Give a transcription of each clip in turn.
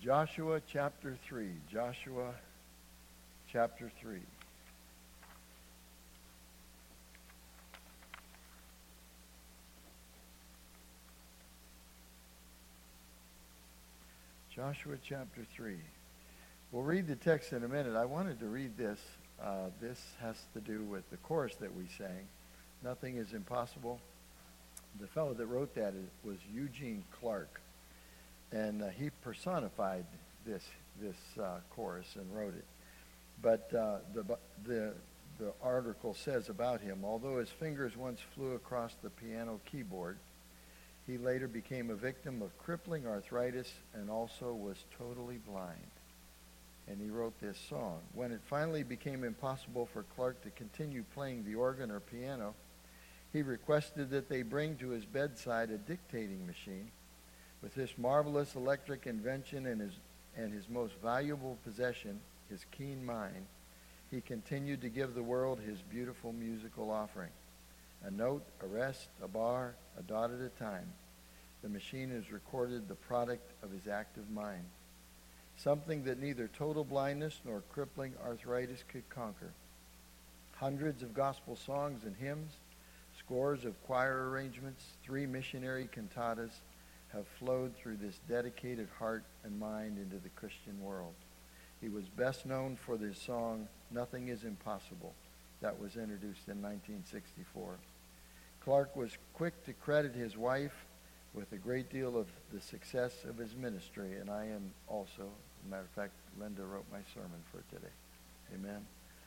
Joshua chapter 3. Joshua chapter 3. Joshua chapter 3. We'll read the text in a minute. I wanted to read this. This has to do with the chorus that we sang. Nothing is impossible. The fellow that wrote that was Eugene Clark. And he personified this chorus and wrote it. But the article says about him, although his fingers once flew across the piano keyboard, he later became a victim of crippling arthritis and also was totally blind. And he wrote this song. When it finally became impossible for Clark to continue playing the organ or piano, he requested that they bring to his bedside a dictating machine. With this marvelous electric invention and his most valuable possession, his keen mind, he continued to give the world his beautiful musical offering. A note, a rest, a bar, a dot at a time. The machine has recorded the product of his active mind. Something that neither total blindness nor crippling arthritis could conquer. Hundreds of gospel songs and hymns, scores of choir arrangements, 3 missionary cantatas have flowed through this dedicated heart and mind into the Christian world. He was best known for the song, Nothing is Impossible, that was introduced in 1964. Clark was quick to credit his wife with a great deal of the success of his ministry, and I am also, as a matter of fact, Linda wrote my sermon for today. Amen.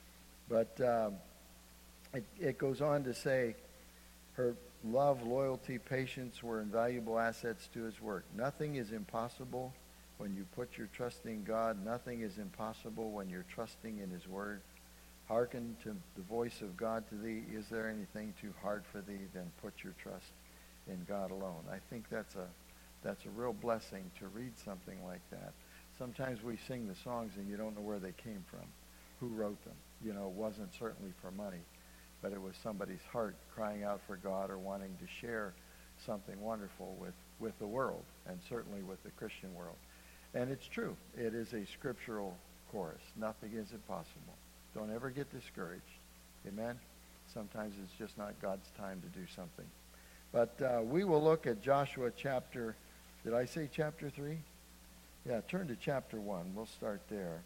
But it goes on to say, her love, loyalty, patience were invaluable assets to his work. Nothing is impossible when you put your trust in God. Nothing is impossible when you're trusting in his word. Hearken to the voice of God to thee. Is there anything too hard for thee? Then put your trust in God alone. I think that's a real blessing to read something like that. Sometimes we sing the songs and you don't know where they came from, who wrote them. You know, it wasn't certainly for money, but it was somebody's heart crying out for God or wanting to share something wonderful with the world, and certainly with the Christian world. And it's true. It is a scriptural chorus. Nothing is impossible. Don't ever get discouraged. Amen? Sometimes it's just not God's time to do something. But we will look at Joshua chapter, did I say chapter 3? Yeah, turn to chapter 1. We'll start there.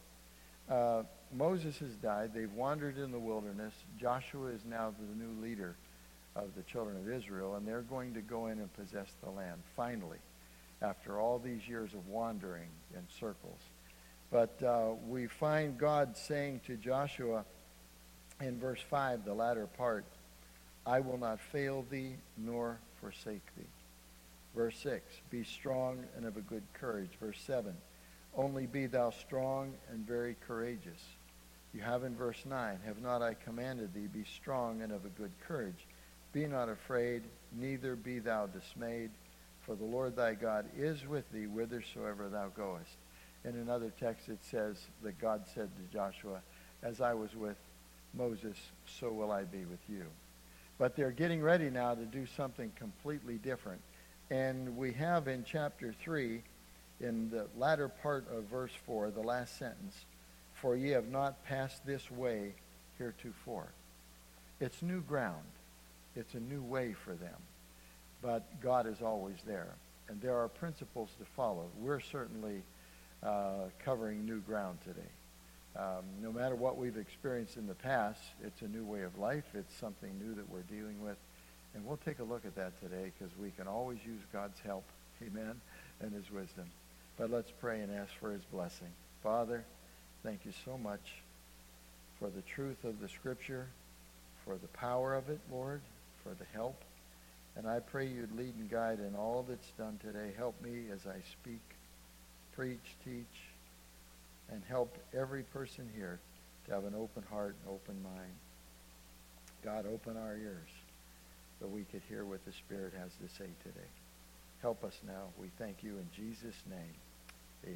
Moses has died. They've wandered in the wilderness. Joshua is now the new leader of the children of Israel, and they're going to go in and possess the land, finally, after all these years of wandering in circles. But we find God saying to Joshua in verse 5, the latter part, I will not fail thee nor forsake thee. Verse 6, be strong and of a good courage. Verse 7, only be thou strong and very courageous. You have in verse 9, have not I commanded thee, be strong and of a good courage. Be not afraid, neither be thou dismayed, for the Lord thy God is with thee whithersoever thou goest. In another text it says that God said to Joshua, as I was with Moses, so will I be with you. But they're getting ready now to do something completely different. And we have in chapter 3, in the latter part of verse 4, the last sentence, for ye have not passed this way heretofore. It's new ground. It's a new way for them. But God is always there. And there are principles to follow. We're certainly covering new ground today. No matter what we've experienced in the past, it's a new way of life. It's something new that we're dealing with. And we'll take a look at that today because we can always use God's help, amen, and his wisdom. But let's pray and ask for his blessing. Father, thank you so much for the truth of the Scripture, for the power of it, Lord, for the help. And I pray you'd lead and guide in all that's done today. Help me as I speak, preach, teach, and help every person here to have an open heart and open mind. God, open our ears so we could hear what the Spirit has to say today. Help us now. We thank you in Jesus' name.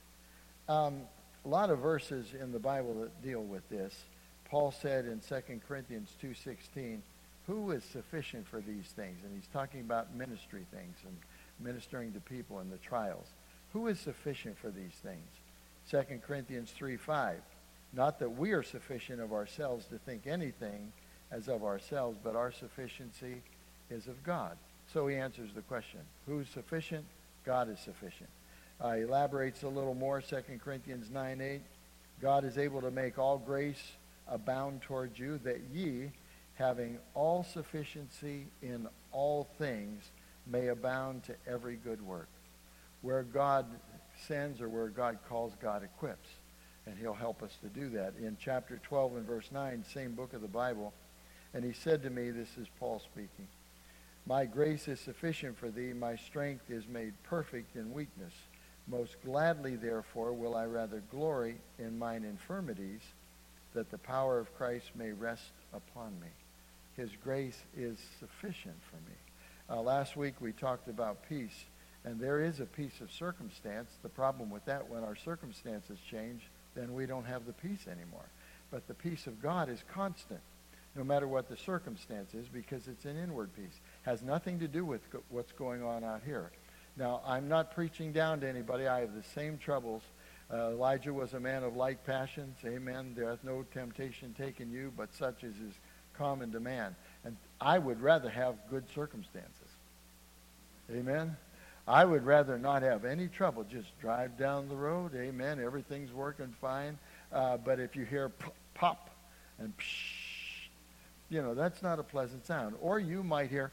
Amen. A lot of verses in the Bible that deal with this. Paul said in 2 Corinthians 2:16, who is sufficient for these things? And he's talking about ministry things and ministering to people in the trials. Who is sufficient for these things? 2 Corinthians 3:5. Not that we are sufficient of ourselves to think anything as of ourselves, but our sufficiency is of God. So he answers the question. Who's sufficient? God is sufficient. He elaborates a little more, 2 Corinthians 9:8. God is able to make all grace abound toward you, that ye, having all sufficiency in all things, may abound to every good work. Where God sends or where God calls, God equips. And he'll help us to do that. In chapter 12 and verse 9, same book of the Bible, and he said to me, this is Paul speaking, my grace is sufficient for thee, my strength is made perfect in weakness. Most gladly, therefore, will I rather glory in mine infirmities, that the power of Christ may rest upon me. His grace is sufficient for me. Last week we talked about peace, and there is a peace of circumstance. The problem with that, when our circumstances change, then we don't have the peace anymore. But the peace of God is constant, no matter what the circumstance is, because it's an inward peace. Has nothing to do with what's going on out here. Now, I'm not preaching down to anybody. I have the same troubles. Elijah was a man of like passions. Amen. There hath no temptation taken you, but such as is common to man. And I would rather have good circumstances. Amen. I would rather not have any trouble. Just drive down the road. Amen. Everything's working fine. But if you hear pop and psh, that's not a pleasant sound. Or you might hear,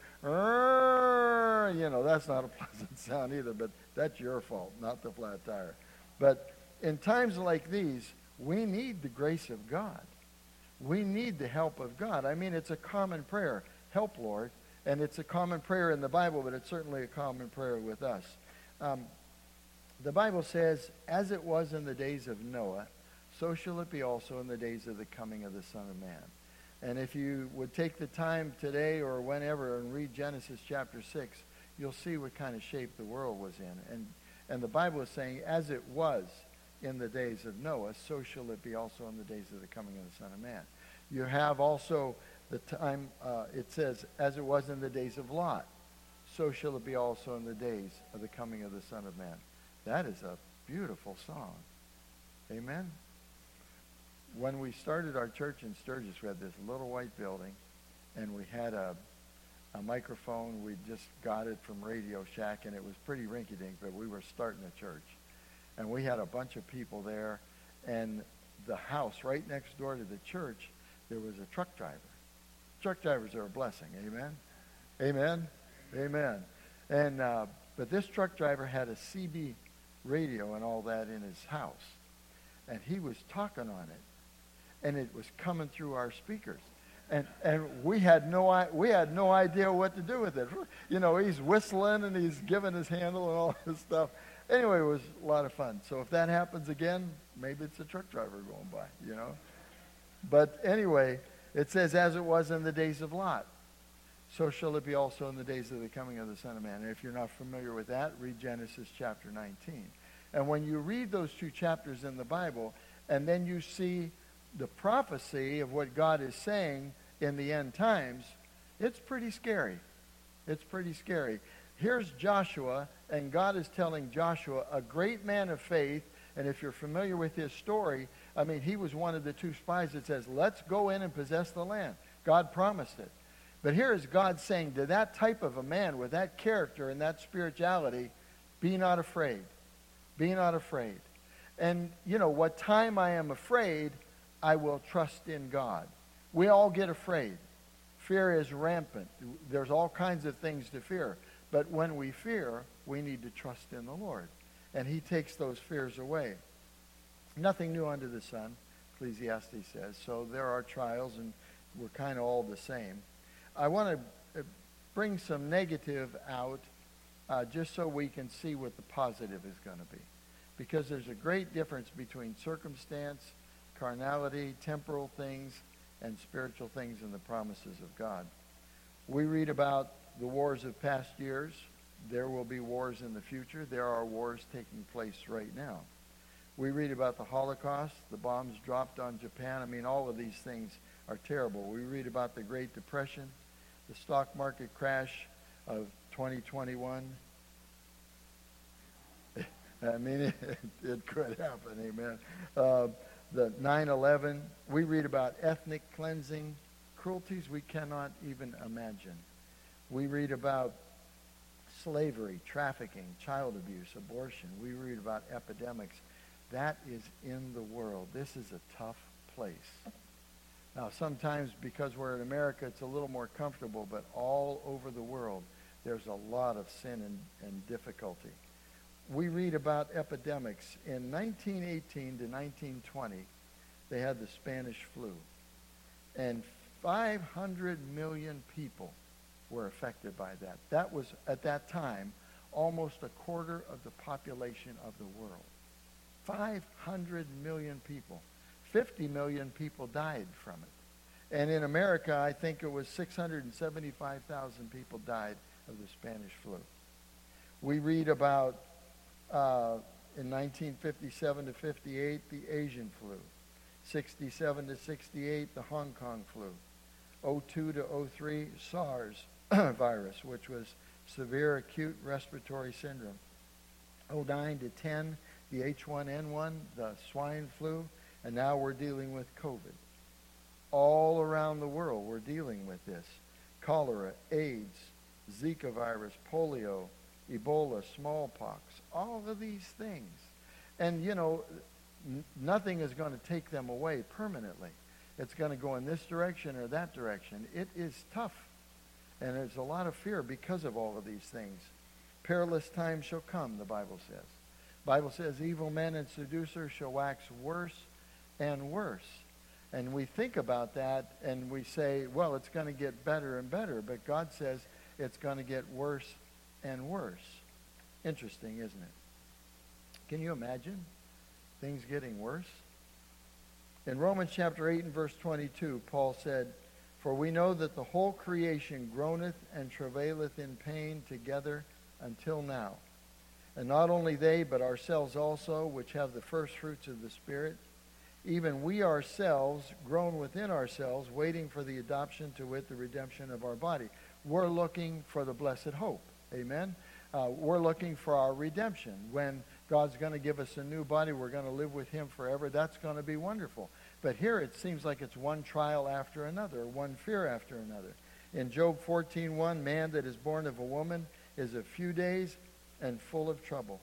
that's not a pleasant sound either, but that's your fault, not the flat tire. But in times like these, we need the grace of God. We need the help of God. I mean, it's a common prayer. Help, Lord. And it's a common prayer in the Bible, but it's certainly a common prayer with us. The Bible says, as it was in the days of Noah, so shall it be also in the days of the coming of the Son of Man. And if you would take the time today or whenever and read Genesis chapter 6, you'll see what kind of shape the world was in. And the Bible is saying, as it was in the days of Noah, so shall it be also in the days of the coming of the Son of Man. You have also the time, it says, as it was in the days of Lot, so shall it be also in the days of the coming of the Son of Man. That is a beautiful song. Amen? When we started our church in Sturgis, we had this little white building, and we had a microphone. We just got it from Radio Shack, and it was pretty rinky-dink, but we were starting a church. And we had a bunch of people there, and the house right next door to the church, there was a truck driver. Truck drivers are a blessing, amen? Amen? Amen. And but this truck driver had a CB radio and all that in his house, and he was talking on it. And it was coming through our speakers, and we had no idea what to do with it. He's whistling and he's giving his handle and all this stuff. Anyway, it was a lot of fun. So if that happens again, maybe it's a truck driver going by, But anyway, it says, as it was in the days of Lot, so shall it be also in the days of the coming of the Son of Man. And if you're not familiar with that, read Genesis chapter 19. And when you read those two chapters in the Bible, and then you see the prophecy of what God is saying in the end times, it's pretty scary. It's pretty scary. Here's Joshua, and God is telling Joshua, a great man of faith, and if you're familiar with his story, I mean, he was one of the two spies that says, let's go in and possess the land. God promised it. But here is God saying to that type of a man with that character and that spirituality, be not afraid. Be not afraid. And, what time I am afraid, I will trust in God. We all get afraid. Fear is rampant. There's all kinds of things to fear. But when we fear, we need to trust in the Lord. And he takes those fears away. Nothing new under the sun, Ecclesiastes says. So there are trials, and we're kind of all the same. I want to bring some negative out just so we can see what the positive is going to be. Because there's a great difference between circumstance, carnality, temporal things, and spiritual things in the promises of God. We read about the wars of past years. There will be wars in the future. There are wars taking place right now. We read about the Holocaust, the bombs dropped on Japan. I mean, all of these things are terrible. We read about the Great Depression, the stock market crash of 2021. I mean, it could happen, amen. The 9/11, we read about ethnic cleansing, cruelties we cannot even imagine. We read about slavery, trafficking, child abuse, abortion. We read about epidemics. That is in the world. This is a tough place. Now, sometimes because we're in America, it's a little more comfortable, but all over the world, there's a lot of sin and difficulty. We read about epidemics. In 1918 to 1920, they had the Spanish flu. And 500 million people were affected by that. That was, at that time, almost a quarter of the population of the world. 500 million people. 50 million people died from it. And in America, I think it was 675,000 people died of the Spanish flu. We read about, in 1957 to 58, the Asian flu. 67 to 68, the Hong Kong flu. 02 to 03, SARS virus, which was severe acute respiratory syndrome. 09 to 10, the H1N1, the swine flu, and now we're dealing with COVID. All around the world, we're dealing with this. Cholera, AIDS, Zika virus, polio, Ebola, smallpox, all of these things. And, you know, nothing is going to take them away permanently. It's going to go in this direction or that direction. It is tough. And there's a lot of fear because of all of these things. Perilous times shall come, the Bible says. The Bible says evil men and seducers shall wax worse and worse. And we think about that and we say, well, it's going to get better and better. But God says it's going to get worse and worse. Interesting, isn't it? Can you imagine things getting worse? In Romans chapter 8 and verse 22, Paul said, for we know that the whole creation groaneth and travaileth in pain together until now. And not only they, but ourselves also, which have the first fruits of the Spirit, even we ourselves groan within ourselves, waiting for the adoption, to wit, the redemption of our body. We're looking for the blessed hope. Amen? We're looking for our redemption. When God's going to give us a new body, we're going to live with him forever. That's going to be wonderful. But here it seems like it's one trial after another, one fear after another. In Job 14:1, man that is born of a woman is a few days and full of trouble.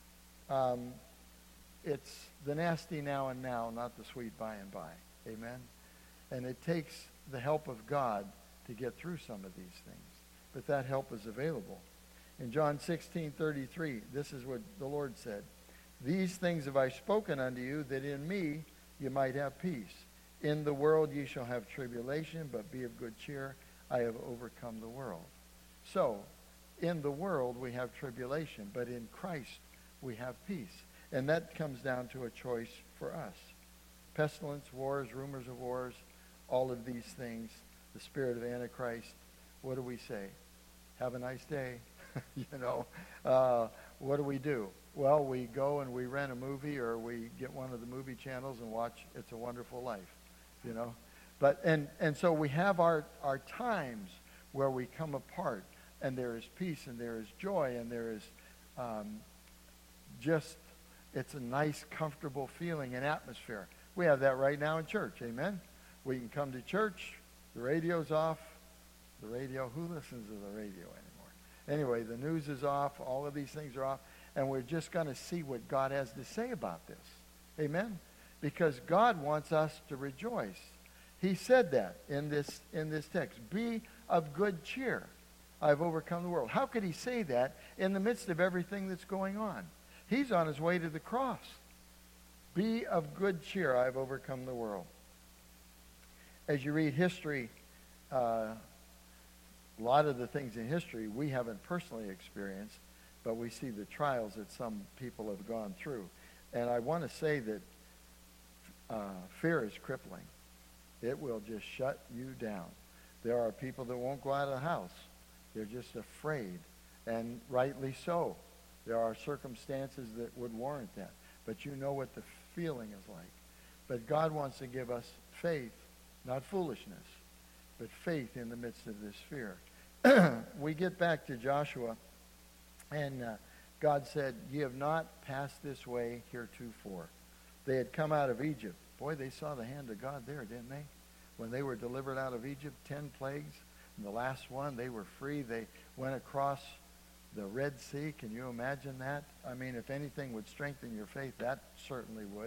It's the nasty now and now, not the sweet by and by. Amen? And it takes the help of God to get through some of these things. But that help is available. In John 16:33, this is what the Lord said. These things have I spoken unto you, that in me you might have peace. In the world ye shall have tribulation, but be of good cheer. I have overcome the world. So, in the world we have tribulation, but in Christ we have peace. And that comes down to a choice for us. Pestilence, wars, rumors of wars, all of these things, the spirit of Antichrist. What do we say? Have a nice day. What do? Well, we go and we rent a movie, or we get one of the movie channels and watch It's a Wonderful Life, But and so we have our times where we come apart, and there is peace, and there is joy, and there is it's a nice, comfortable feeling and atmosphere. We have that right now in church, amen? We can come to church, the radio's off. Who listens to the radio anymore? Anyway, the news is off, all of these things are off, and we're just going to see what God has to say about this. Amen? Because God wants us to rejoice. He said that in this text. Be of good cheer. I've overcome the world. How could he say that in the midst of everything that's going on? He's on his way to the cross. Be of good cheer. I've overcome the world. As you read history, a lot of the things in history we haven't personally experienced, but we see the trials that some people have gone through. And I want to say that fear is crippling. It will just shut you down. There are people that won't go out of the house. They're just afraid, and rightly so. There are circumstances that would warrant that. But you know what the feeling is like. But God wants to give us faith, not foolishness, but faith in the midst of this fear. We get back to Joshua, and God said, "Ye have not passed this way heretofore." They had come out of Egypt. Boy, they saw the hand of God there, didn't they? When they were delivered out of Egypt, 10 plagues. And the last one, they were free. They went across the Red Sea. Can you imagine that? I mean, if anything would strengthen your faith, that certainly would.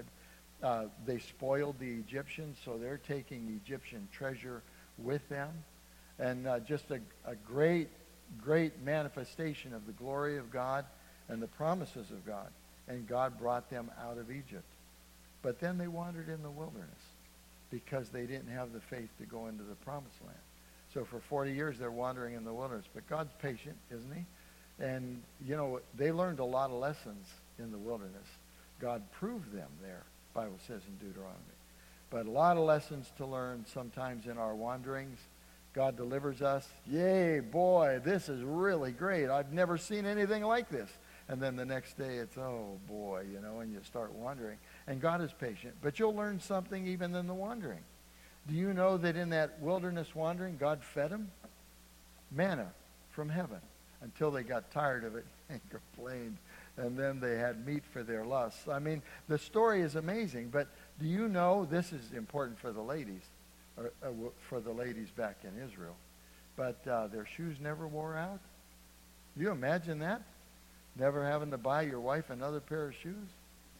They spoiled the Egyptians, so they're taking Egyptian treasure with them. And just a great, great manifestation of the glory of God and the promises of God. And God brought them out of Egypt. But then they wandered in the wilderness because they didn't have the faith to go into the promised land. So for 40 years they're wandering in the wilderness. But God's patient, isn't he? And, you know, they learned a lot of lessons in the wilderness. God proved them there, the Bible says in Deuteronomy. But a lot of lessons to learn sometimes in our wanderings. God delivers us. Yay, boy, this is really great. I've never seen anything like this. And then the next day it's, oh, boy, you know, and you start wandering. And God is patient. But you'll learn something even in the wandering. Do you know that in that wilderness wandering, God fed them? Manna from heaven until they got tired of it and complained. And then they had meat for their lusts. I mean, the story is amazing. But do you know, this is important for the ladies, or for the ladies back in Israel, but their shoes never wore out? Do you imagine that? Never having to buy your wife another pair of shoes?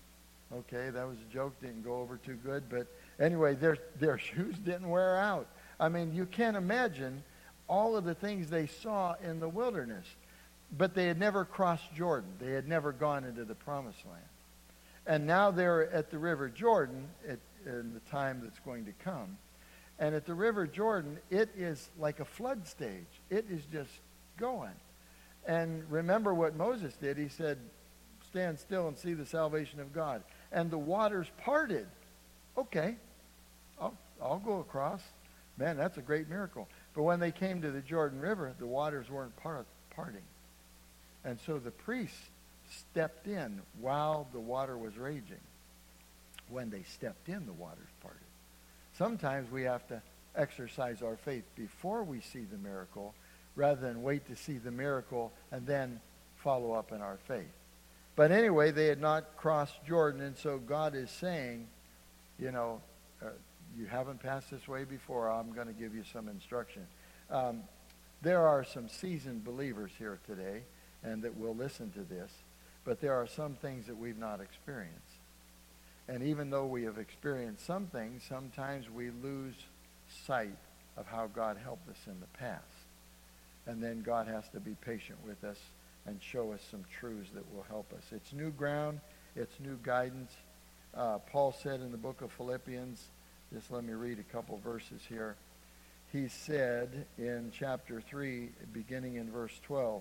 Okay, that was a joke. Didn't go over too good. But anyway, their shoes didn't wear out. I mean, you can't imagine all of the things they saw in the wilderness. But they had never crossed Jordan. They had never gone into the promised land. And now they're at the River Jordan in the time that's going to come. And at the River Jordan, it is like a flood stage. It is just going. And remember what Moses did. He said, stand still and see the salvation of God. And the waters parted. Okay, I'll go across. Man, that's a great miracle. But when they came to the Jordan River, the waters weren't parting. And so the priests stepped in while the water was raging. When they stepped in, the waters parted. Sometimes we have to exercise our faith before we see the miracle, rather than wait to see the miracle and then follow up in our faith. But anyway, they had not crossed Jordan, and so God is saying, you know, you haven't passed this way before. I'm going to give you some instruction. There are some seasoned believers here today, and that will listen to this, but there are some things that we've not experienced. And even though we have experienced some things, sometimes we lose sight of how God helped us in the past. And then God has to be patient with us and show us some truths that will help us. It's new ground. It's new guidance. Paul said in the book of Philippians, just let me read a couple verses here. He said in chapter 3, beginning in verse 12,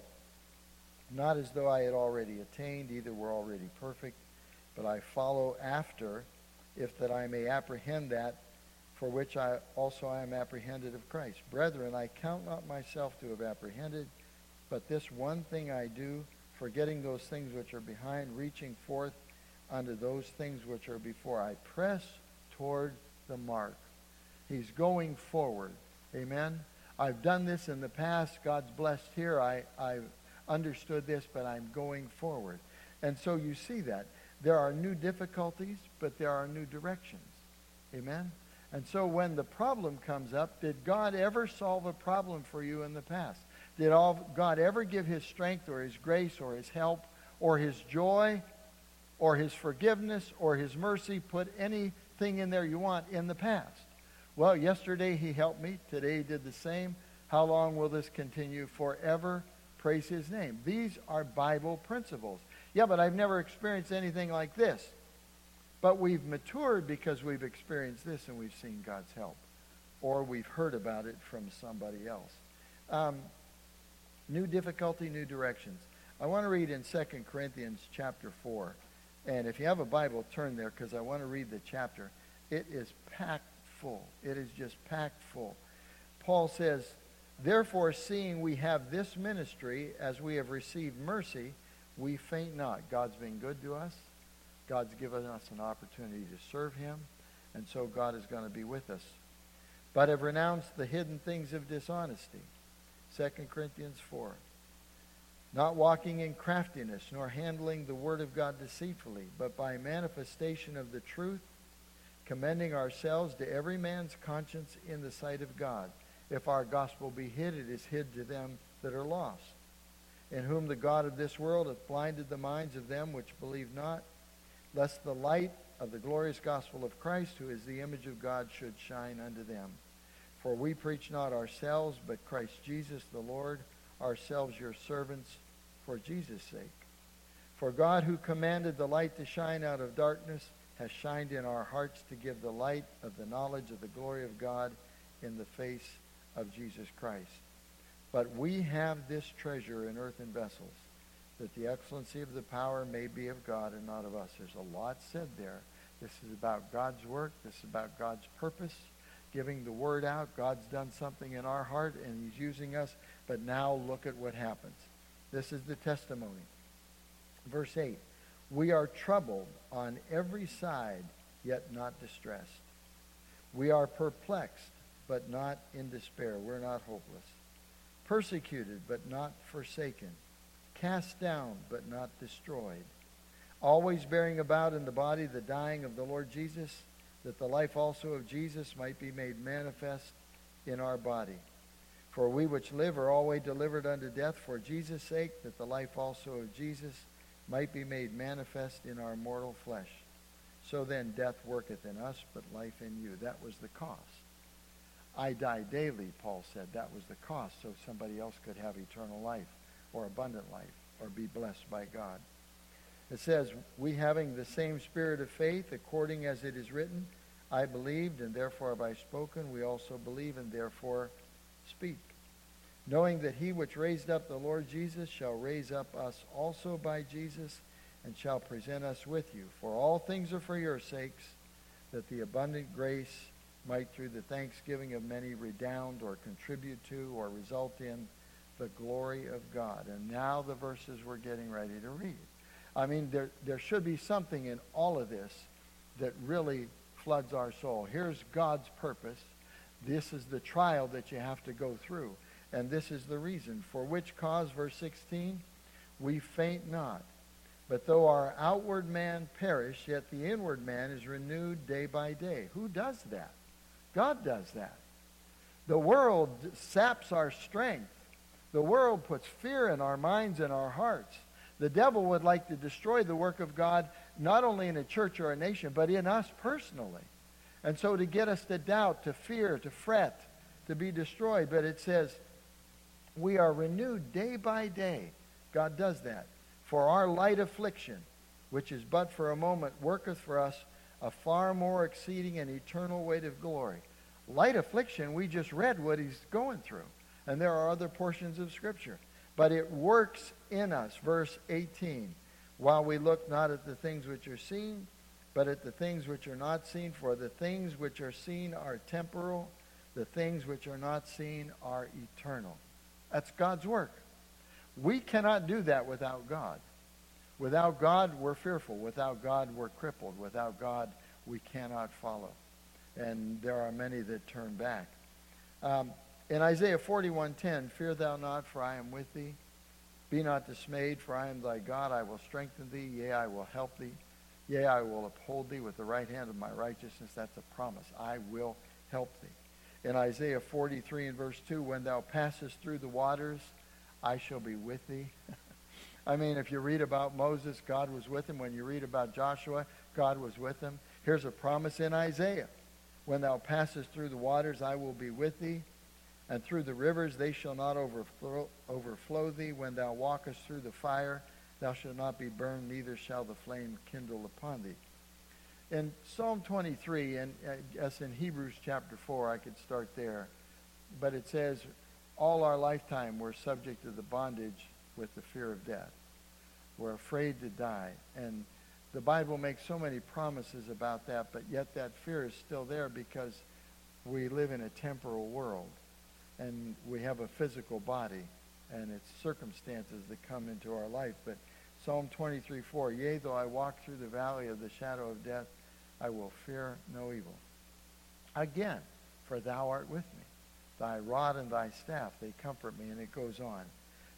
not as though I had already attained, either were already perfect, but I follow after, if that I may apprehend that for which I am apprehended of Christ. Brethren, I count not myself to have apprehended, but this one thing I do, forgetting those things which are behind, reaching forth unto those things which are before. I press toward the mark. He's going forward. Amen? I've done this in the past. God's blessed here. I've understood this, but I'm going forward. And so you see that. There are new difficulties, but there are new directions. Amen? And so when the problem comes up, did God ever solve a problem for you in the past? Did God ever give his strength or his grace or his help or his joy or his forgiveness or his mercy, put anything in there you want in the past? Well, yesterday he helped me. Today he did the same. How long will this continue? Forever. Praise his name. These are Bible principles. Yeah, but I've never experienced anything like this. But we've matured because we've experienced this and we've seen God's help. Or we've heard about it from somebody else. New difficulty, new directions. I want to read in 2 Corinthians chapter 4. And if you have a Bible, turn there because I want to read the chapter. It is packed full. It is just packed full. Paul says, therefore, seeing we have this ministry, as we have received mercy, we faint not. God's been good to us. God's given us an opportunity to serve him. And so God is going to be with us. But have renounced the hidden things of dishonesty. 2 Corinthians 4. not walking in craftiness, nor handling the word of God deceitfully, but by manifestation of the truth, commending ourselves to every man's conscience in the sight of God. If our gospel be hid, it is hid to them that are lost, in whom the God of this world hath blinded the minds of them which believe not, lest the light of the glorious gospel of Christ, who is the image of God, should shine unto them. For we preach not ourselves, but Christ Jesus the Lord, ourselves your servants for Jesus' sake. For God, who commanded the light to shine out of darkness, has shined in our hearts to give the light of the knowledge of the glory of God in the face of Jesus Christ. But we have this treasure in earthen vessels, that the excellency of the power may be of God and not of us. There's a lot said there. This is about God's work. This is about God's purpose, giving the word out. God's done something in our heart, and he's using us. But now look at what happens. This is the testimony. Verse 8, we are troubled on every side, yet not distressed. We are perplexed, but not in despair. We're not hopeless. Persecuted, but not forsaken. Cast down, but not destroyed. Always bearing about in the body the dying of the Lord Jesus, that the life also of Jesus might be made manifest in our body. For we which live are always delivered unto death for Jesus' sake, that the life also of Jesus might be made manifest in our mortal flesh. So then death worketh in us, but life in you. That was the cost. I die daily, Paul said. That was the cost, so somebody else could have eternal life, or abundant life, or be blessed by God. It says, we having the same spirit of faith, according as it is written, I believed, and therefore have I spoken. We also believe, and therefore speak. Knowing that he which raised up the Lord Jesus shall raise up us also by Jesus, and shall present us with you. For all things are for your sakes, that the abundant grace might through the thanksgiving of many redound or contribute to or result in the glory of God. And now the verses we're getting ready to read. I mean, there should be something in all of this that really floods our soul. Here's God's purpose. This is the trial that you have to go through. And this is the reason. For which cause, verse 16, we faint not. But though our outward man perish, yet the inward man is renewed day by day. Who does that? God does that. The world saps our strength. The world puts fear in our minds and our hearts. The devil would like to destroy the work of God, not only in a church or a nation, but in us personally. And so to get us to doubt, to fear, to fret, to be destroyed. But it says, we are renewed day by day. God does that. For our light affliction, which is but for a moment, worketh for us a far more exceeding and eternal weight of glory. Light affliction, we just read what he's going through. And there are other portions of Scripture. But it works in us. Verse 18, while we look not at the things which are seen, but at the things which are not seen. For the things which are seen are temporal. The things which are not seen are eternal. That's God's work. We cannot do that without God. Without God, we're fearful. Without God, we're crippled. Without God, we cannot follow. And there are many that turn back. In Isaiah 41:10, fear thou not, for I am with thee. Be not dismayed, for I am thy God. I will strengthen thee. Yea, I will help thee. Yea, I will uphold thee with the right hand of my righteousness. That's a promise. I will help thee. In Isaiah 43 and verse 2, when thou passest through the waters, I shall be with thee. I mean, if you read about Moses, God was with him. When you read about Joshua, God was with him. Here's a promise in Isaiah. When thou passest through the waters, I will be with thee. And through the rivers, they shall not overflow thee. When thou walkest through the fire, thou shalt not be burned, neither shall the flame kindle upon thee. In Psalm 23, and as in Hebrews chapter 4, I could start there. But it says, all our lifetime we're subject to the bondage with the fear of death. We're afraid to die. And the Bible makes so many promises about that, but yet that fear is still there because we live in a temporal world. And we have a physical body, and it's circumstances that come into our life. But Psalm 23:4, yea, though I walk through the valley of the shadow of death, I will fear no evil. Again, for thou art with me. Thy rod and thy staff, they comfort me. And it goes on.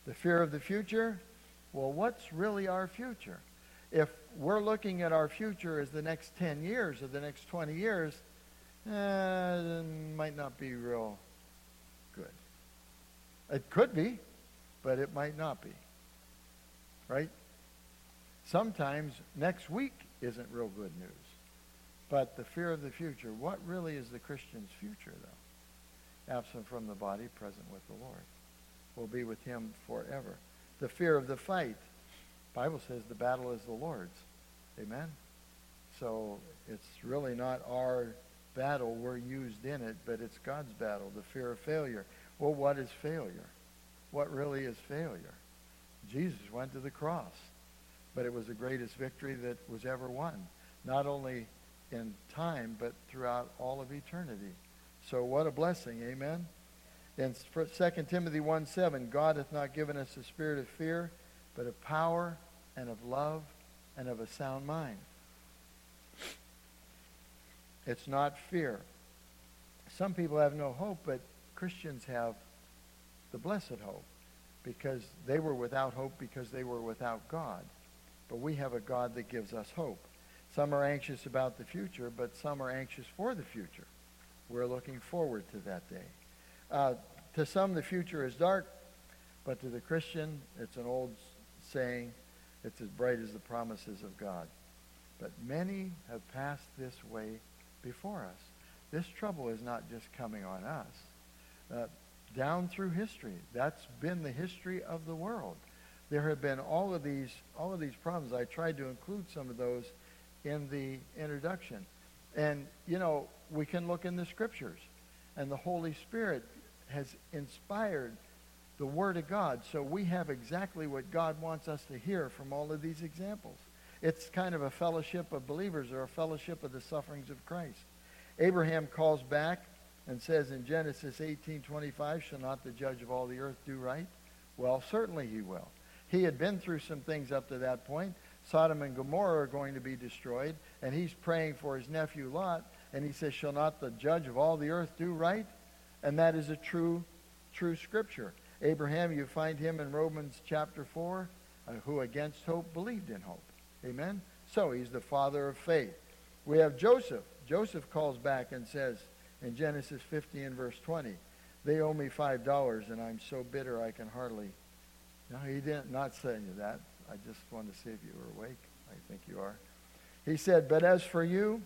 The fear of the future, well, what's really our future? If we're looking at our future as the next 10 years or the next 20 years, it might not be real good. It could be, but it might not be. Right? Sometimes next week isn't real good news. But the fear of the future, what really is the Christian's future, though? Absent from the body, present with the Lord. We'll be with him forever. The fear of the fight. The Bible says the battle is the Lord's. Amen? So it's really not our battle. We're used in it, but it's God's battle. The fear of failure. Well, what is failure? What really is failure? Jesus went to the cross, but it was the greatest victory that was ever won. Not only in time, but throughout all of eternity. So what a blessing, amen? In 2 Timothy 1:7, God hath not given us a spirit of fear, but of power and of love and of a sound mind. It's not fear. Some people have no hope, but Christians have the blessed hope because they were without hope because they were without God. But we have a God that gives us hope. Some are anxious about the future, but some are anxious for the future. We're looking forward to that day. To some, the future is dark, but to the Christian, it's an old saying, it's as bright as the promises of God. But many have passed this way before us. This trouble is not just coming on us. Down through history, that's been the history of the world. There have been all of these problems. I tried to include some of those in the introduction. And, we can look in the scriptures. And the Holy Spirit has inspired the Word of God. So we have exactly what God wants us to hear from all of these examples. It's kind of a fellowship of believers or a fellowship of the sufferings of Christ. Abraham calls back and says in Genesis 18:25, shall not the judge of all the earth do right? Well, certainly he will. He had been through some things up to that point. Sodom and Gomorrah are going to be destroyed, and he's praying for his nephew Lot, and he says, shall not the judge of all the earth do right? And that is a true scripture. Abraham, you find him in Romans chapter 4, who against hope believed in hope. Amen? So he's the father of faith. We have Joseph. Joseph calls back and says in Genesis 50 and verse 20, they owe me $5, and I'm so bitter I can hardly... No, he didn't not saying you that. I just wanted to see if you were awake. I think you are. He said, but as for you,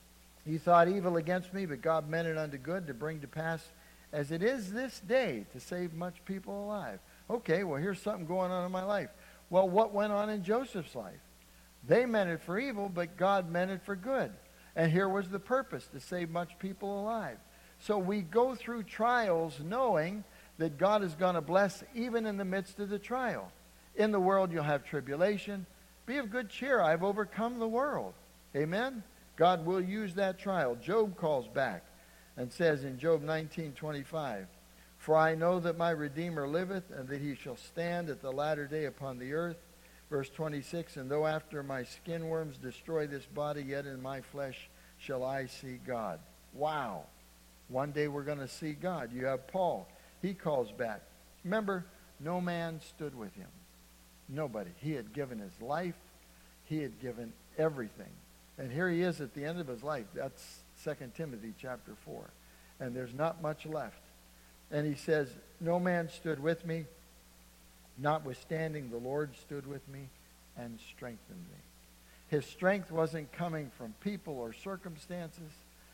you thought evil against me, but God meant it unto good to bring to pass as it is this day to save much people alive. Okay, well, here's something going on in my life. Well, what went on in Joseph's life? They meant it for evil, but God meant it for good. And here was the purpose, to save much people alive. So we go through trials knowing that God is going to bless even in the midst of the trial. In the world you'll have tribulation. Be of good cheer. I've overcome the world. Amen? God will use that trial. Job calls back and says in Job 19:25, for I know that my Redeemer liveth, and that he shall stand at the latter day upon the earth. Verse 26, and though after my skin worms destroy this body, yet in my flesh shall I see God. Wow. One day we're going to see God. You have Paul. He calls back. Remember, no man stood with him. Nobody. He had given his life. He had given everything. And here he is at the end of his life. That's 2 Timothy chapter 4. And there's not much left. And he says, no man stood with me. Notwithstanding, the Lord stood with me and strengthened me. His strength wasn't coming from people or circumstances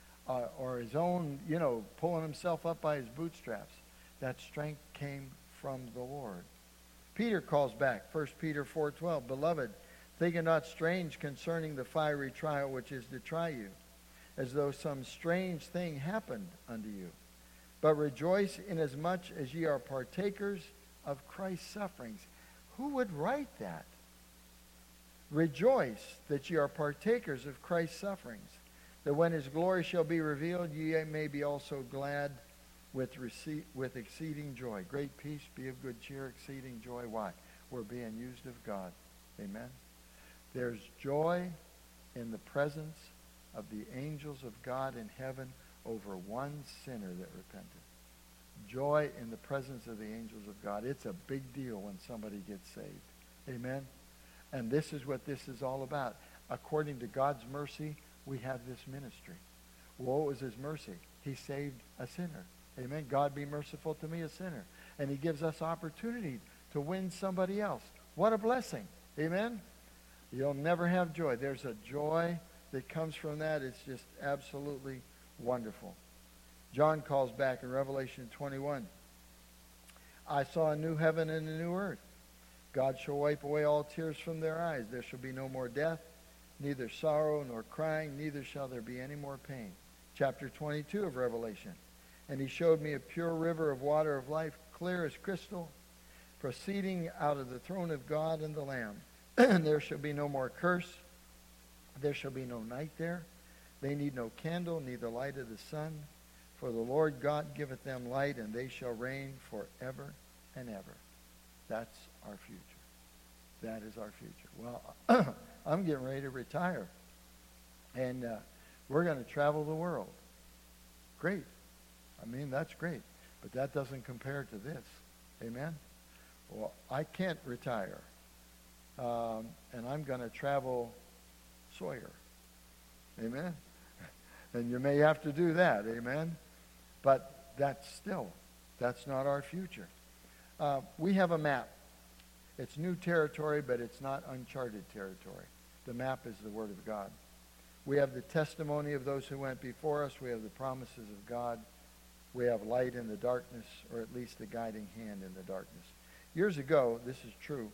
or his own, pulling himself up by his bootstraps. That strength came from the Lord. Peter calls back, 1 Peter 4:12, beloved, think it not strange concerning the fiery trial which is to try you, as though some strange thing happened unto you. But rejoice inasmuch as ye are partakers of Christ's sufferings. Who would write that? Rejoice that ye are partakers of Christ's sufferings, that when his glory shall be revealed, ye may be also glad with exceeding joy. Great peace, be of good cheer, exceeding joy. Why? We're being used of God. Amen? There's joy in the presence of the angels of God in heaven over one sinner that repented. Joy in the presence of the angels of God. It's a big deal when somebody gets saved. Amen? And this is what this is all about. According to God's mercy, we have this ministry. Well, what was his mercy? He saved a sinner. Amen? God be merciful to me, a sinner. And he gives us opportunity to win somebody else. What a blessing. Amen? You'll never have joy. There's a joy that comes from that. It's just absolutely wonderful. John calls back in Revelation 21. I saw a new heaven and a new earth. God shall wipe away all tears from their eyes. There shall be no more death, neither sorrow nor crying, neither shall there be any more pain. Chapter 22 of Revelation. And he showed me a pure river of water of life, clear as crystal, proceeding out of the throne of God and the Lamb. And there shall be no more curse. There shall be no night there. They need no candle, neither light of the sun. For the Lord God giveth them light, and they shall reign forever and ever. That's our future. That is our future. Well, I'm getting ready to retire. And we're going to travel the world. Great. I mean, that's great. But that doesn't compare to this. Amen? Well, I can't retire. And I'm going to travel Sawyer. Amen? And you may have to do that. Amen? But that's not our future. We have a map. It's new territory, but it's not uncharted territory. The map is the Word of God. We have the testimony of those who went before us. We have the promises of God. We have light in the darkness, or at least a guiding hand in the darkness. Years ago, this is true.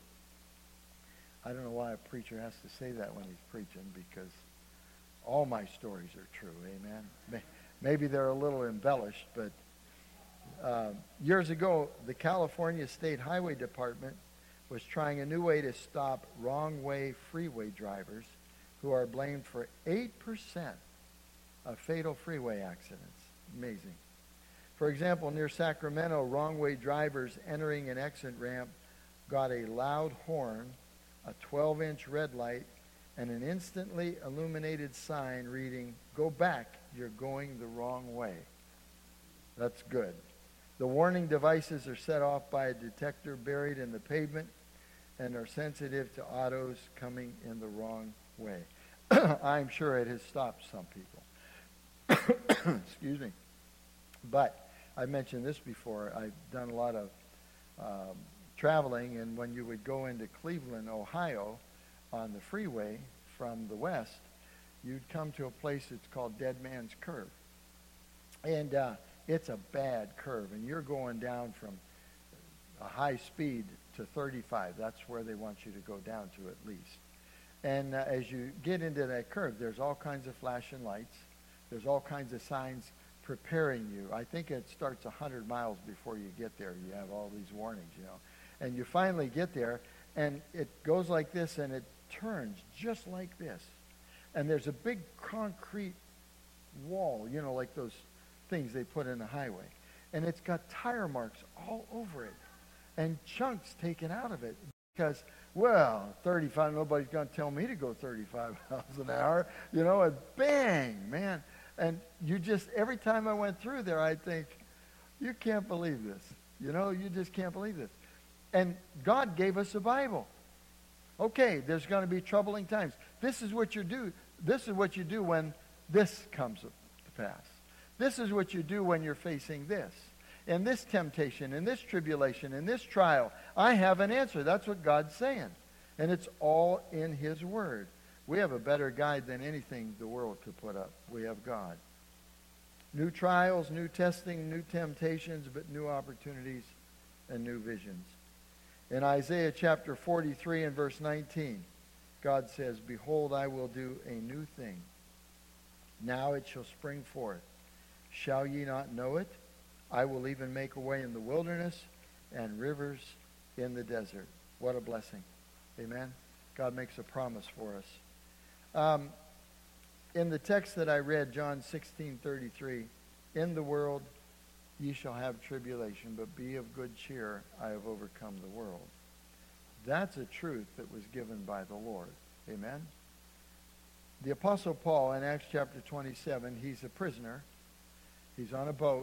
I don't know why a preacher has to say that when he's preaching, because all my stories are true. Amen? Maybe they're a little embellished, but years ago, the California State Highway Department was trying a new way to stop wrong-way freeway drivers who are blamed for 8% of fatal freeway accidents. Amazing. For example, near Sacramento, wrong-way drivers entering an exit ramp got a loud horn, a 12-inch red light, and an instantly illuminated sign reading, "Go back, you're going the wrong way." That's good. The warning devices are set off by a detector buried in the pavement and are sensitive to autos coming in the wrong way. I'm sure it has stopped some people. Excuse me. But I mentioned this before. I've done a lot of traveling, and when you would go into Cleveland, Ohio, on the freeway from the west, you'd come to a place that's called Dead Man's Curve. And it's a bad curve, and you're going down from a high speed to 35. That's where they want you to go down to at least. And as you get into that curve, there's all kinds of flashing lights. There's all kinds of signs preparing you. I think it starts 100 miles before you get there. You have all these warnings, you know. And you finally get there, and it goes like this, and it turns just like this. And there's a big concrete wall, you know, like those things they put in the highway. And it's got tire marks all over it and chunks taken out of it because, well, 35, nobody's going to tell me to go 35 miles an hour, you know, and bang, man. And you just, every time I went through there, I'd think, you can't believe this. You know, you just can't believe this. And God gave us a Bible. Okay, there's going to be troubling times. This is what you do. This is what you do when this comes to pass. This is what you do when you're facing this. In this temptation, in this tribulation, in this trial, I have an answer. That's what God's saying. And it's all in His Word. We have a better guide than anything the world could put up. We have God. New trials, new testing, new temptations, but new opportunities and new visions. In Isaiah chapter 43 and verse 19, God says, "Behold, I will do a new thing. Now it shall spring forth. Shall ye not know it? I will even make a way in the wilderness and rivers in the desert." What a blessing. Amen. God makes a promise for us. In the text that I read, John 16:33, "In the world ye shall have tribulation, but be of good cheer. I have overcome the world." That's a truth that was given by the Lord. Amen. The Apostle Paul in Acts chapter 27, he's a prisoner. He's on a boat,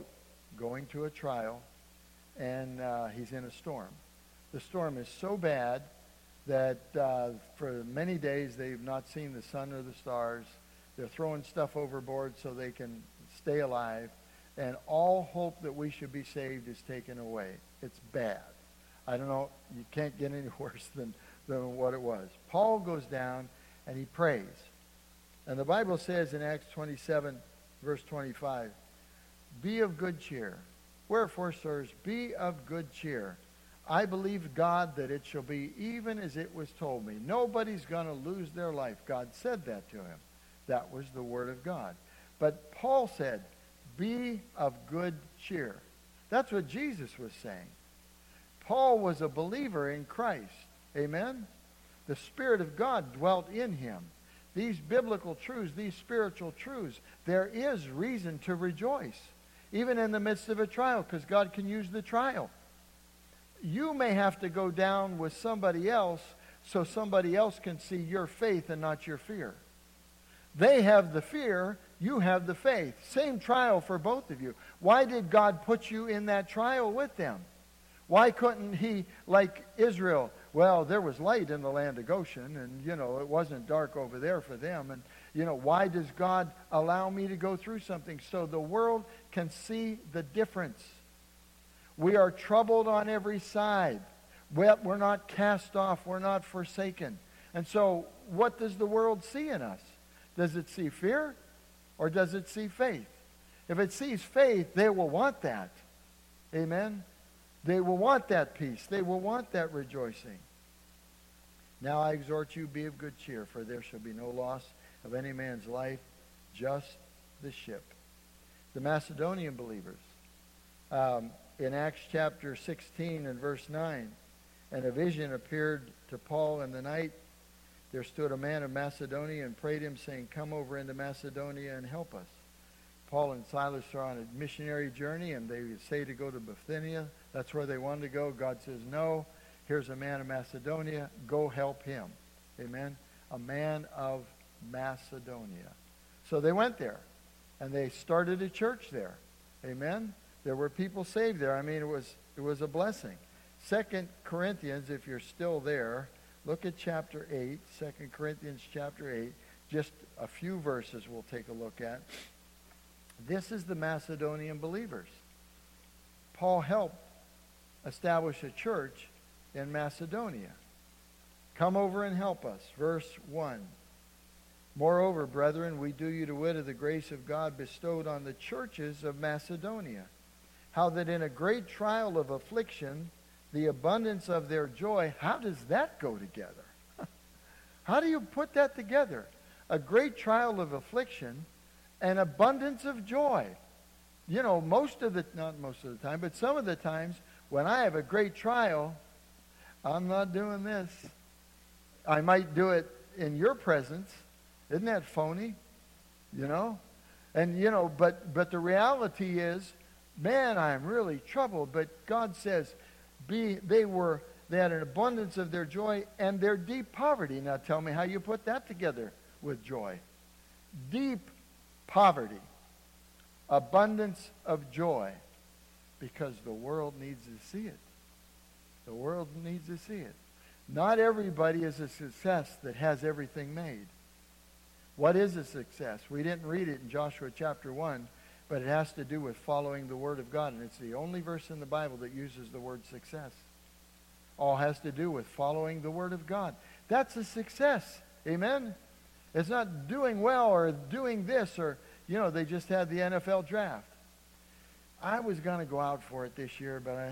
going to a trial, and he's in a storm. The storm is so bad that for many days they've not seen the sun or the stars. They're throwing stuff overboard so they can stay alive. And all hope that we should be saved is taken away. It's bad. I don't know. You can't get any worse than what it was. Paul goes down and he prays. And the Bible says in Acts 27, verse 25, "Be of good cheer. Wherefore, sirs, be of good cheer. I believe God that it shall be even as it was told me." Nobody's going to lose their life. God said that to him. That was the word of God. But Paul said, "Be of good cheer." That's what Jesus was saying. Paul was a believer in Christ. Amen? The Spirit of God dwelt in him. These biblical truths, these spiritual truths, there is reason to rejoice, even in the midst of a trial, because God can use the trial. You may have to go down with somebody else so somebody else can see your faith and not your fear. They have the fear, you have the faith. Same trial for both of you. Why did God put you in that trial with them? Why couldn't he, like Israel, well, there was light in the land of Goshen, and, it wasn't dark over there for them. And, why does God allow me to go through something? So the world can see the difference. We are troubled on every side. We're not cast off. We're not forsaken. And so what does the world see in us? Does it see fear or does it see faith? If it sees faith, they will want that. Amen? They will want that peace. They will want that rejoicing. "Now I exhort you, be of good cheer, for there shall be no loss of any man's life, just the ship." The Macedonian believers, in Acts chapter 16 and verse 9, "And a vision appeared to Paul in the night. There stood a man of Macedonia and prayed him, saying, 'Come over into Macedonia and help us.'" Paul and Silas are on a missionary journey, and they say to go to Bithynia. That's where they wanted to go. God says, "No, here's a man of Macedonia. Go help him." Amen? A man of Macedonia. So they went there, and they started a church there. Amen? There were people saved there. I mean, it was a blessing. 2 Corinthians, if you're still there, look at chapter 8, 2 Corinthians chapter 8. Just a few verses we'll take a look at. This is the Macedonian believers. Paul helped establish a church in Macedonia. "Come over and help us." Verse 1. "Moreover, brethren, we do you to wit of the grace of God bestowed on the churches of Macedonia, how that in a great trial of affliction, the abundance of their joy." How does that go together? How do you put that together? A great trial of affliction and abundance of joy. Not most of the time, but some of the times when I have a great trial, I'm not doing this. I might do it in your presence. Isn't that phony? And, but the reality is, man, I'm really troubled. But God says, they had an abundance of their joy and their deep poverty. Now tell me how you put that together with joy. Deep poverty, abundance of joy, because the world needs to see it. The world needs to see it. Not everybody is a success that has everything made. What is a success? We didn't read it in Joshua chapter 1, but it has to do with following the Word of God, and it's the only verse in the Bible that uses the word success. All has to do with following the Word of God. That's a success. Amen? It's not doing well or doing this or, they just had the NFL draft. I was going to go out for it this year, but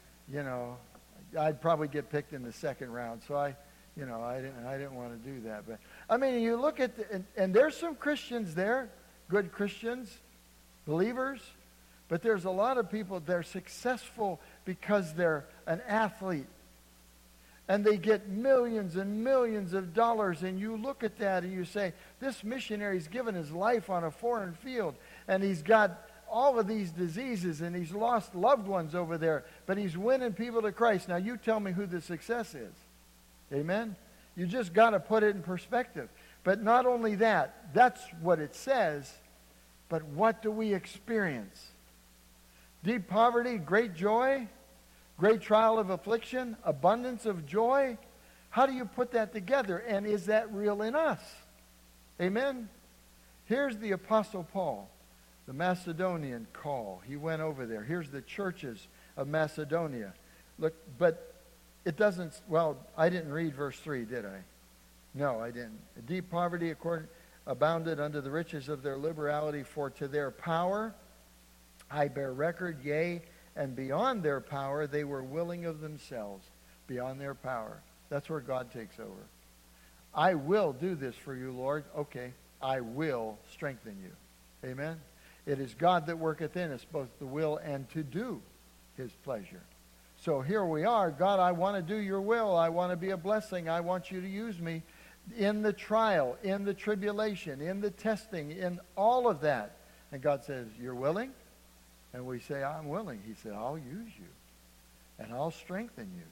I'd probably get picked in the second round. So I didn't want to do that. But I mean, you look at and there's some Christians there, good Christians, believers, but there's a lot of people that are successful because they're an athlete. And they get millions and millions of dollars, and you look at that and you say, this missionary's given his life on a foreign field, and he's got all of these diseases, and he's lost loved ones over there, but he's winning people to Christ. Now you tell me who the success is. Amen? You just got to put it in perspective. But not only that, that's what it says, but what do we experience? Deep poverty, great joy, great trial of affliction, abundance of joy. How do you put that together? And is that real in us? Amen? Here's the Apostle Paul, the Macedonian call. He went over there. Here's the churches of Macedonia. Look, but it doesn't, well, I didn't read verse 3, did I? No, I didn't. Deep poverty abounded under the riches of their liberality, for to their power I bear record, yea, and beyond their power they were willing of themselves. Beyond their power. That's where God takes over. I will do this for you, Lord. Okay, I will strengthen you. Amen? It is God that worketh in us both the will and to do his pleasure. So here we are. God, I want to do your will. I want to be a blessing. I want you to use me in the trial, in the tribulation, in the testing, in all of that. And God says, you're willing? And we say, I'm willing. He said, I'll use you. And I'll strengthen you.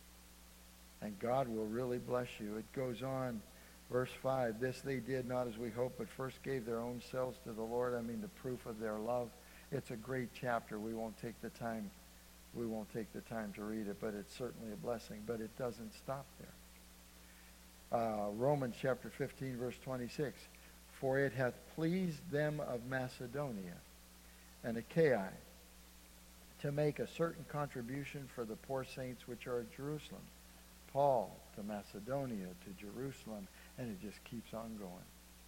And God will really bless you. It goes on, verse 5. This they did not as we hoped, but first gave their own selves to the Lord. I mean, the proof of their love. It's a great chapter. We won't take the time to read it, but it's certainly a blessing. But it doesn't stop there. Romans chapter 15, verse 26. For it hath pleased them of Macedonia and Achaia to make a certain contribution for the poor saints which are at Jerusalem. Paul to Macedonia, to Jerusalem, and it just keeps on going.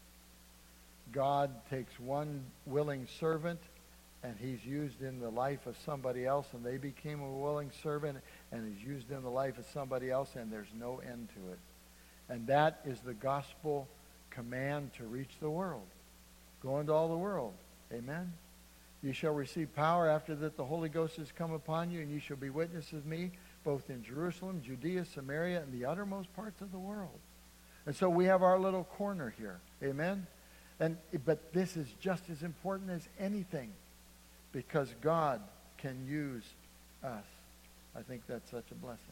God takes one willing servant, and he's used in the life of somebody else, and they became a willing servant, and he's used in the life of somebody else, and there's no end to it. And that is the gospel command to reach the world. Go into all the world. Amen? You shall receive power after that the Holy Ghost has come upon you, and you shall be witnesses of me, both in Jerusalem, Judea, Samaria, and the uttermost parts of the world. And so we have our little corner here. Amen? But this is just as important as anything, because God can use us. I think that's such a blessing.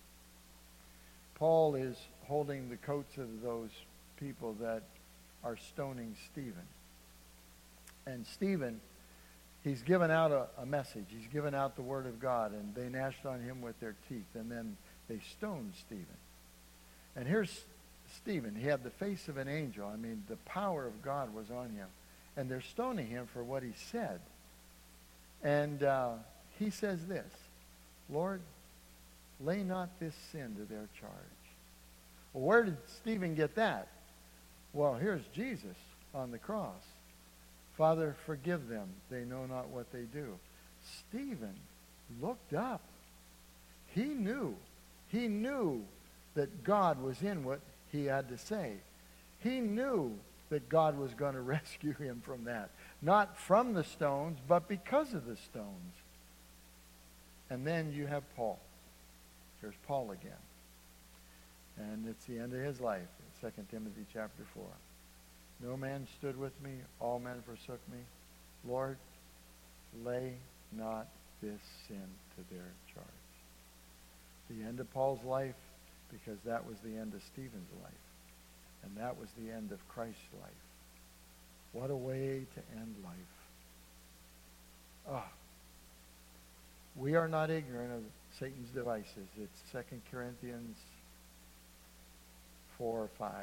Paul is holding the coats of those people that are stoning Stephen. And Stephen, he's given out a message. He's given out the word of God, and they gnashed on him with their teeth, and then they stoned Stephen. And here's Stephen. He had the face of an angel. I mean, the power of God was on him. And they're stoning him for what he said. And he says this, Lord, lay not this sin to their charge. Well, where did Stephen get that? Well, here's Jesus on the cross. Father, forgive them. They know not what they do. Stephen looked up. He knew that God was in what he had to say. He knew that God was going to rescue him from that. Not from the stones, but because of the stones. And then you have Paul. Here's Paul again. And it's the end of his life, in 2 Timothy chapter 4. No man stood with me, all men forsook me. Lord, lay not this sin to their charge. The end of Paul's life, because that was the end of Stephen's life. And that was the end of Christ's life. What a way to end life. Ah. We are not ignorant of Satan's devices. It's 2 Corinthians 4 or 5.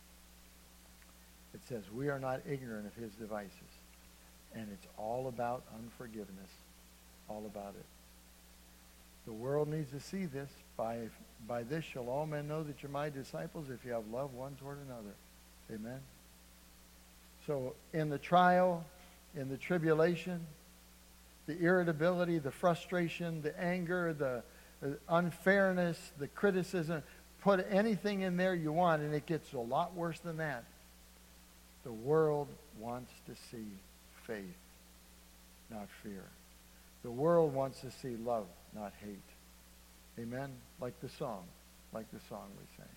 It says, we are not ignorant of his devices. And it's all about unforgiveness. All about it. The world needs to see this. By this shall all men know that you're my disciples, if you have love one toward another. Amen? So in the trial, in the tribulation, the irritability, the frustration, the anger, the unfairness, the criticism, put anything in there you want, and it gets a lot worse than that. The world wants to see faith, not fear. The world wants to see love, not hate. Amen? Like the song we sang.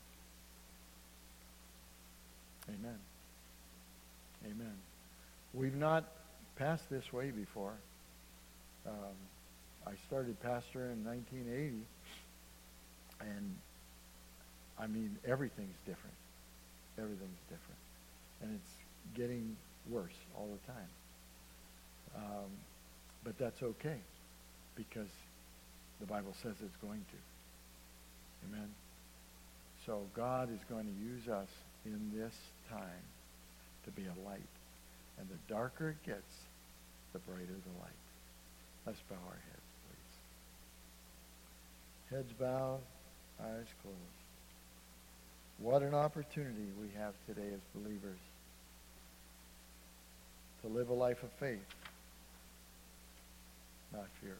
Amen. Amen. We've not passed this way before. I started pastor in 1980, and I mean, everything's different. Everything's different. And it's getting worse all the time. But that's okay. because the Bible says it's going to. Amen? So God is going to use us in this time to be a light. And the darker it gets, the brighter the light. Let's bow our heads, please. Heads bowed, eyes closed. What an opportunity we have today as believers to live a life of faith, not fear.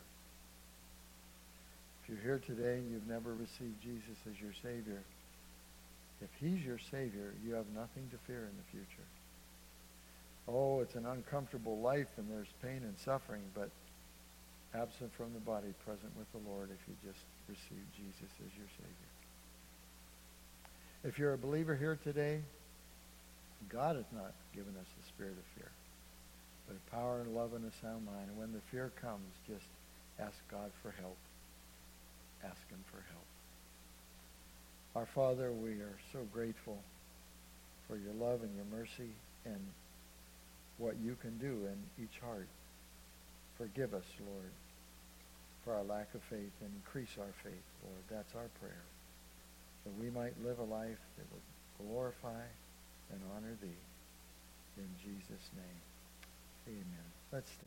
If you're here today and you've never received Jesus as your Savior, if he's your Savior, you have nothing to fear in the future. Oh, it's an uncomfortable life and there's pain and suffering, but absent from the body, present with the Lord if you just receive Jesus as your Savior. If you're a believer here today, God has not given us the spirit of fear, but of power and love and a sound mind. And when the fear comes, just ask God for help. Ask him for help. Our Father, we are so grateful for your love and your mercy and what you can do in each heart. Forgive us, Lord, for our lack of faith, and increase our faith, Lord. That's our prayer, that we might live a life that will glorify and honor thee. In Jesus' name, amen. Let's stand.